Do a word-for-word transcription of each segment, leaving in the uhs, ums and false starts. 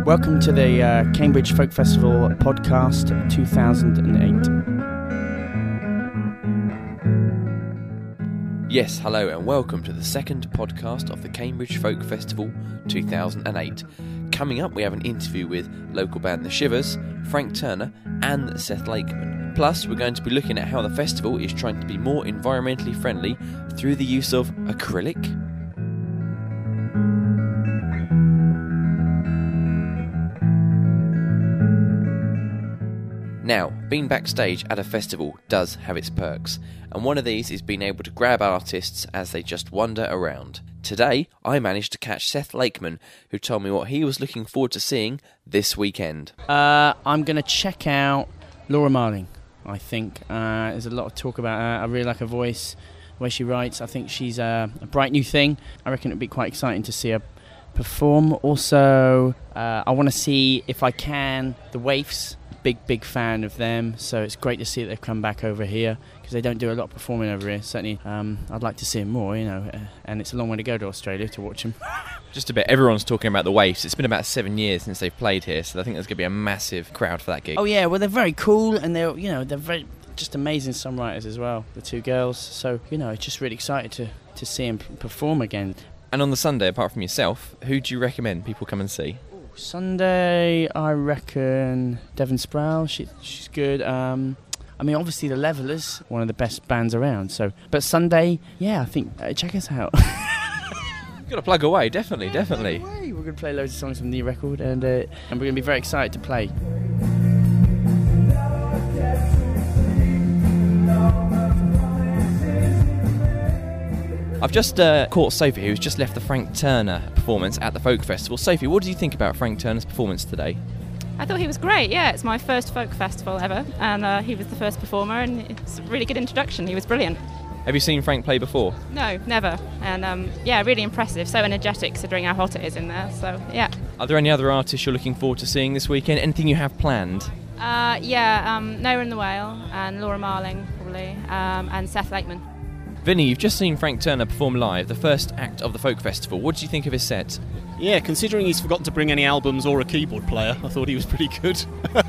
Welcome to the uh, Cambridge Folk Festival podcast two thousand eight. Yes, hello and welcome to the second podcast of the Cambridge Folk Festival two thousand eight. Coming up, we have an interview with local band The Shivers, Frank Turner and Seth Lakeman. Plus, we're going to be looking at how the festival is trying to be more environmentally friendly through the use of acrylic. Now, being backstage at a festival does have its perks, and one of these is being able to grab artists as they just wander around. Today, I managed to catch Seth Lakeman, who told me what he was looking forward to seeing this weekend. Uh, I'm going to check out Laura Marling, I think. Uh, there's a lot of talk about her. I really like her voice, the way she writes. I think she's a, a bright new thing. I reckon it'd be quite exciting to see her perform. Also, uh, I want to see, if I can, the Waifs. Big, big fan of them, so it's great to see that they've come back over here, because they don't do a lot of performing over here. Certainly, um, I'd like to see them more, you know, uh, and it's a long way to go to Australia to watch them. Just a bit, everyone's talking about the Waifs. It's been about seven years since they've played here, so I think there's going to be a massive crowd for that gig. Oh yeah, well they're very cool, and they're, you know, they're very just amazing songwriters as well, the two girls, so, you know, it's just really excited to, to see them perform again. And on the Sunday, apart from yourself, who do you recommend people come and see? Sunday, I reckon Devon Sproul. She, she's good. Um, I mean, obviously the Levellers, one of the best bands around. So, but Sunday, yeah, I think uh, check us out. You've got to plug away, definitely, yeah, definitely. Plug away. We're going to play loads of songs from the new record, and uh, and we're going to be very excited to play. I've just uh, caught Sophie, who's just left the Frank Turner performance at the Folk Festival. Sophie, what did you think about Frank Turner's performance today? I thought he was great, yeah. It's my first folk festival ever, and uh, he was the first performer, and it's a really good introduction. He was brilliant. Have you seen Frank play before? No, never. And um, yeah, really impressive. So energetic, considering how hot it is in there. So, yeah. Are there any other artists you're looking forward to seeing this weekend? Anything you have planned? Uh, yeah, um, Noah and the Whale, and Laura Marling, probably, um, and Seth Lakeman. Vinny, you've just seen Frank Turner perform live, the first act of the Folk Festival. What did you think of his set? Yeah, considering he's forgotten to bring any albums or a keyboard player, I thought he was pretty good.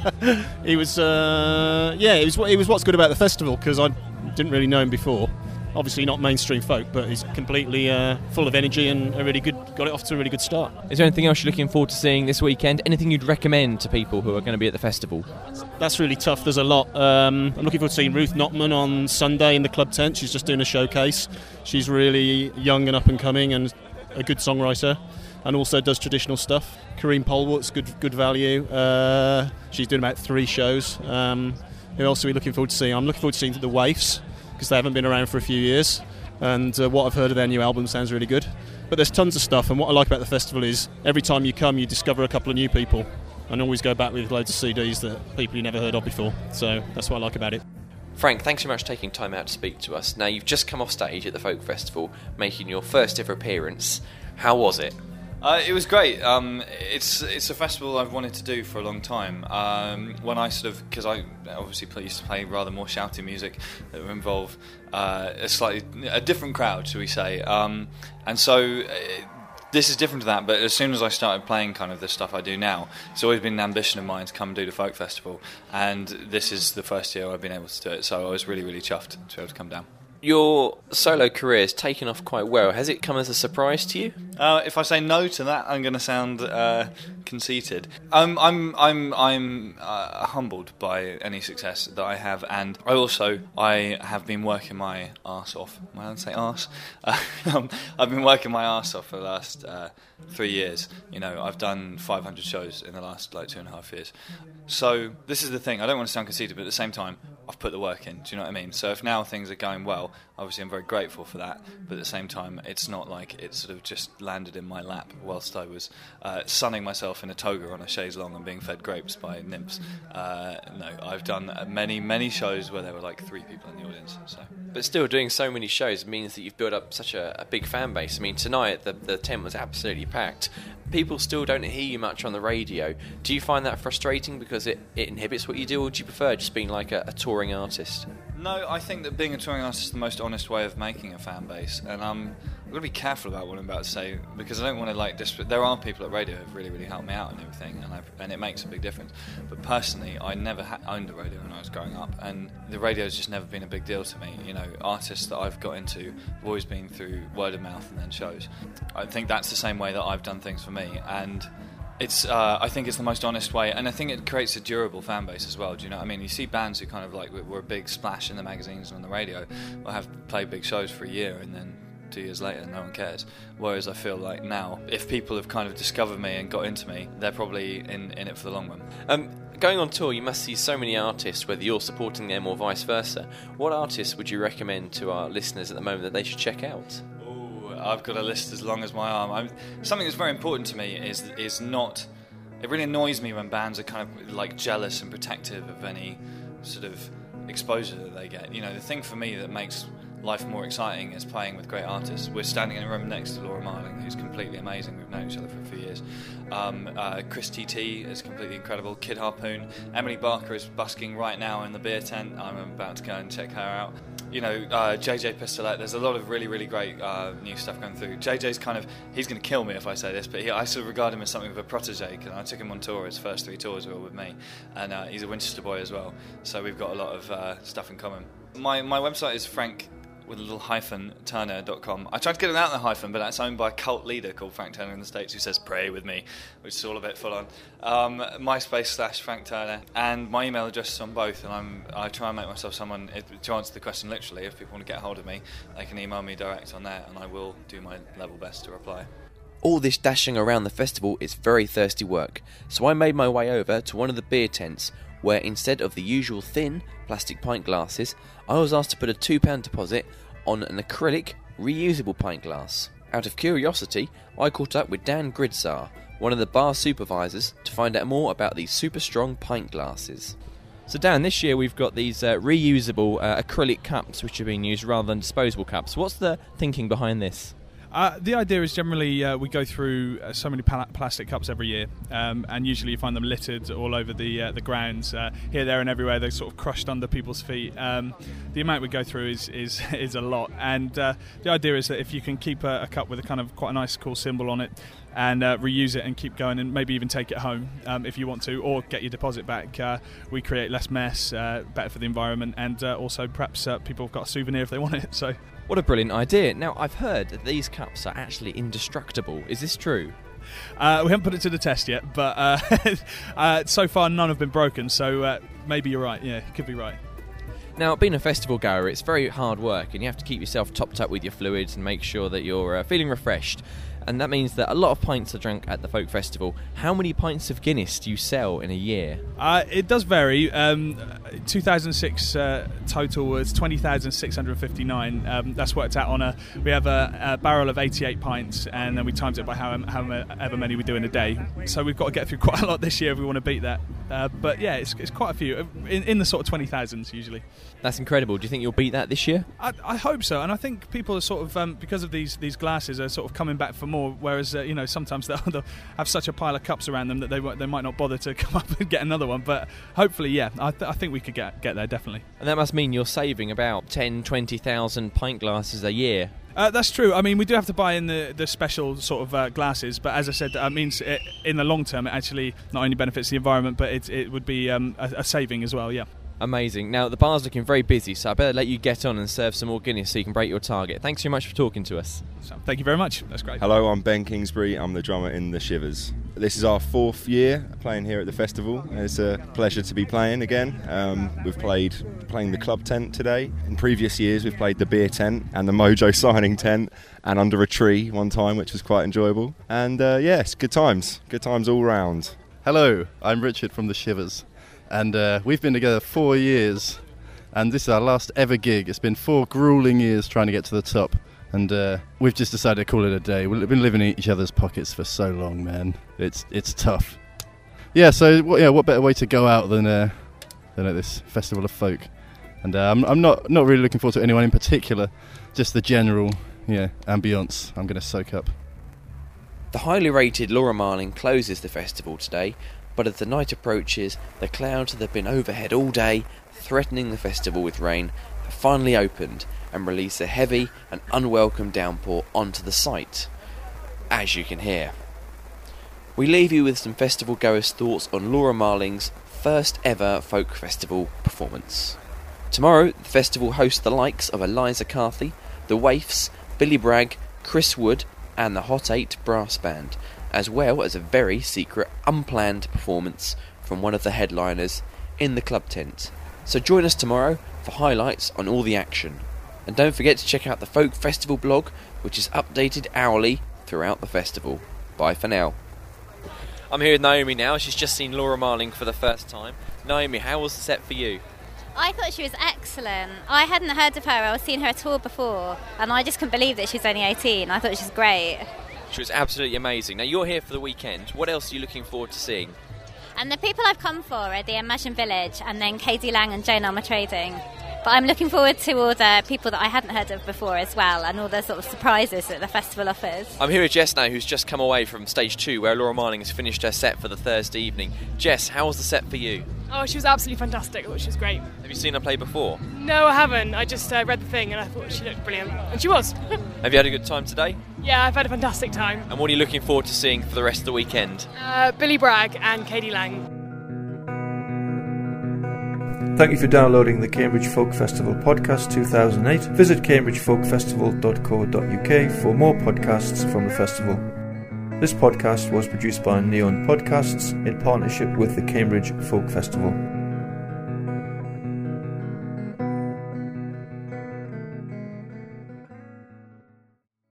he was, uh, yeah, it was, it was what's good about the festival, because I didn't really know him before. Obviously not mainstream folk, but he's completely uh, full of energy and a really good, got it off to a really good start. Is there anything else you're looking forward to seeing this weekend? Anything you'd recommend to people who are going to be at the festival? That's really tough. There's a lot. Um, I'm looking forward to seeing Ruth Notman on Sunday in the club tent. She's just doing a showcase. She's really young and up and coming and a good songwriter, and also does traditional stuff. Kareem Polwart's good, good value. Uh, she's doing about three shows. Um, who else are we looking forward to seeing? I'm looking forward to seeing the Waifs, because they haven't been around for a few years, and uh, what I've heard of their new album sounds really good. But there's tons of stuff, and what I like about the festival is every time you come you discover a couple of new people, and always go back with loads of C Ds that people you never heard of before. So that's what I like about it. Frank, thanks so much for taking time out to speak to us. Now, you've just come off stage at the Folk Festival, making your first ever appearance. How was it? Uh, it was great. Um, it's it's a festival I've wanted to do for a long time. Um, when I sort of, because I obviously play, used to play rather more shouty music that would involve uh, a slightly a different crowd, shall we say? Um, and so uh, this is different to that. But as soon as I started playing kind of the stuff I do now, it's always been an ambition of mine to come and do the folk festival. And this is the first year I've been able to do it. So I was really really chuffed to be able to come down. Your solo career has taken off quite well. Has it come as a surprise to you? Uh, if I say no to that, I'm going to sound uh, conceited. Um, I'm I'm I'm uh, humbled by any success that I have, and I also I have been working my arse off. Am I allowed to say arse? Uh, um, I've been working my arse off for the last uh, three years. You know, I've done five hundred shows in the last like two and a half years. So this is the thing. I don't want to sound conceited, but at the same time, I've put the work in. Do you know what I mean? So if now things are going well, obviously I'm very grateful for that. But at the same time, it's not like it sort of just landed in my lap whilst I was uh, sunning myself in a toga on a chaise longue and being fed grapes by nymphs. Uh, no, I've done many, many shows where there were like three people in the audience. So. But still, doing so many shows means that you've built up such a, a big fan base. I mean, tonight the, the tent was absolutely packed. People still don't hear you much on the radio. Do you find that frustrating because it, it inhibits what you do, or do you prefer just being like a, a touring artist? No, I think that being a touring artist is the most honest way of making a fan base, and um, I've got to be careful about what I'm about to say because I don't want to like dis- there are people at radio who've really really helped me out and everything, and, I've, and it makes a big difference. But personally, I never ha- owned a radio when I was growing up, and the radio's just never been a big deal to me. You know, artists that I've got into have always been through word of mouth and then shows. I think that's the same way that I've done things for me, and It's. Uh, I think it's the most honest way, and I think it creates a durable fan base as well. Do you know what I mean? You see bands who kind of like were a big splash in the magazines and on the radio, will have played big shows for a year, and then two years later, no one cares. Whereas I feel like now, if people have kind of discovered me and got into me, they're probably in, in it for the long run. Um, going on tour, you must see so many artists, whether you're supporting them or vice versa. What artists would you recommend to our listeners at the moment that they should check out? I've got a list as long as my arm. I'm, something that's very important to me is is not. It really annoys me when bands are kind of like jealous and protective of any sort of exposure that they get. You know, the thing for me that makes life more exciting is playing with great artists. We're standing in a room next to Laura Marling, who's completely amazing. We've known each other for a few years. Um, uh, Chris T T is completely incredible. Kid Harpoon. Emily Barker is busking right now in the beer tent. I'm about to go and check her out. You know, uh, J J Pistolet, there's a lot of really, really great uh, new stuff going through. J J's kind of, he's going to kill me if I say this, but he, I sort of regard him as something of a protege, because I took him on tour. His first three tours were all with me, and uh, he's a Winchester boy as well, so we've got a lot of uh, stuff in common. My my website is Frank, with a little hyphen, Turner dot com. I tried to get it out in the hyphen, but that's owned by a cult leader called Frank Turner in the States who says pray with me, which is all a bit full on. Um, MySpace slash Frank Turner, and my email address is on both, and I'm, I try and make myself someone, if, to answer the question literally, if people want to get hold of me, they can email me direct on there, and I will do my level best to reply. All this dashing around the festival is very thirsty work, so I made my way over to one of the beer tents, where instead of the usual thin plastic pint glasses, I was asked to put a two pound deposit on an acrylic, reusable pint glass. Out of curiosity, I caught up with Dan Gridsar, one of the bar supervisors, to find out more about these super strong pint glasses. So Dan, this year we've got these uh, reusable uh, acrylic cups which are being used rather than disposable cups. What's the thinking behind this? Uh, the idea is generally uh, we go through uh, so many pal- plastic cups every year, um, and usually you find them littered all over the uh, the grounds, uh, here, there, and everywhere. They're sort of crushed under people's feet. Um, the amount we go through is is, is a lot, and uh, the idea is that if you can keep a, a cup with a kind of quite a nice, cool symbol on it, and uh, reuse it and keep going, and maybe even take it home um, if you want to, or get your deposit back, uh, we create less mess, uh, better for the environment, and uh, also perhaps uh, people have got a souvenir if they want it. So. What a brilliant idea. Now, I've heard that these cups are actually indestructible. Is this true? Uh, we haven't put it to the test yet, but uh, uh, so far none have been broken, so uh, maybe you're right. Yeah, you could be right. Now, being a festival goer, it's very hard work, and you have to keep yourself topped up with your fluids and make sure that you're uh, feeling refreshed. And that means that a lot of pints are drunk at the folk festival. How many pints of Guinness do you sell in a year? Uh, it does vary. Um, two thousand six uh, total was twenty thousand six hundred fifty-nine. Um, that's worked out on a. We have a, a barrel of eighty-eight pints, and then we times it by how, however many we do in a day. So we've got to get through quite a lot this year if we want to beat that. Uh, but yeah, it's, it's quite a few in, in the sort of twenty thousands usually. That's incredible. Do you think you'll beat that this year? I, I hope so, and I think people are sort of um, because of these these glasses are sort of coming back for more. Whereas uh, you know sometimes they'll, they'll have such a pile of cups around them that they they might not bother to come up and get another one. But hopefully, yeah, I, th- I think we could get get there definitely. And that must mean you're saving about ten, twenty thousand pint glasses a year. Uh, that's true. I mean, we do have to buy in the, the special sort of uh, glasses, but as I said, that means it, in the long term, it actually not only benefits the environment, but it it would be um, a, a saving as well. Yeah. Amazing. Now, the bar's looking very busy, so I better let you get on and serve some more Guinness so you can break your target. Thanks so much for talking to us. So, thank you very much. That's great. Hello, I'm Ben Kingsbury. I'm the drummer in The Shivers. This is our fourth year playing here at the festival. It's a pleasure to be playing again. Um, we've played playing the club tent today. In previous years, we've played the beer tent and the Mojo signing tent and under a tree one time, which was quite enjoyable. And uh, yes, good times. Good times all round. Hello, I'm Richard from The Shivers. And uh, we've been together four years, and this is our last ever gig. It's been four gruelling years trying to get to the top, and uh, we've just decided to call it a day. We've been living in each other's pockets for so long, man. It's it's tough. Yeah, so what, yeah, what better way to go out than uh, than at this festival of folk? And uh, I'm I'm not not really looking forward to anyone in particular, just the general yeah ambience. I'm going to soak up. The highly rated Laura Marling closes the festival today. but as the night approaches, the clouds that have been overhead all day, threatening the festival with rain, have finally opened and released a heavy and unwelcome downpour onto the site, as you can hear. We leave you with some festival goers' thoughts on Laura Marling's first ever folk festival performance. Tomorrow, the festival hosts the likes of Eliza Carthy, the Waifs, Billy Bragg, Chris Wood and the Hot Eight Brass Band, as well as a very secret, unplanned performance from one of the headliners in the club tent. So join us tomorrow for highlights on all the action. And don't forget to check out the Folk Festival blog, which is updated hourly throughout the festival. Bye for now. I'm here with Naomi now. She's just seen Laura Marling for the first time. Naomi, how was the set for you? I thought she was excellent. I hadn't heard of her, I was seeing her tour before, and I just couldn't believe that she was only eighteen. I thought she was great. She was absolutely amazing. Now you're here for the weekend. What else are you looking forward to seeing? And the people I've come for are the Imagine Village and then K D Lang and Joan Armour Trading. But I'm looking forward to all the people that I hadn't heard of before as well, and all the sort of surprises that the festival offers. I'm here with Jess now, who's just come away from stage two, where Laura Marling has finished her set for the Thursday evening. Jess, how was the set for you? Oh, she was absolutely fantastic. I thought she was great. Have you seen her play before? No, I haven't. I just uh, read the thing and I thought she looked brilliant. And she was. Have you had a good time today? Yeah, I've had a fantastic time. And what are you looking forward to seeing for the rest of the weekend? Uh, Billy Bragg and K D Lang. Thank you for downloading the Cambridge Folk Festival Podcast two thousand eight. Visit cambridge folk festival dot co dot uk for more podcasts from the festival. This podcast was produced by Neon Podcasts in partnership with the Cambridge Folk Festival.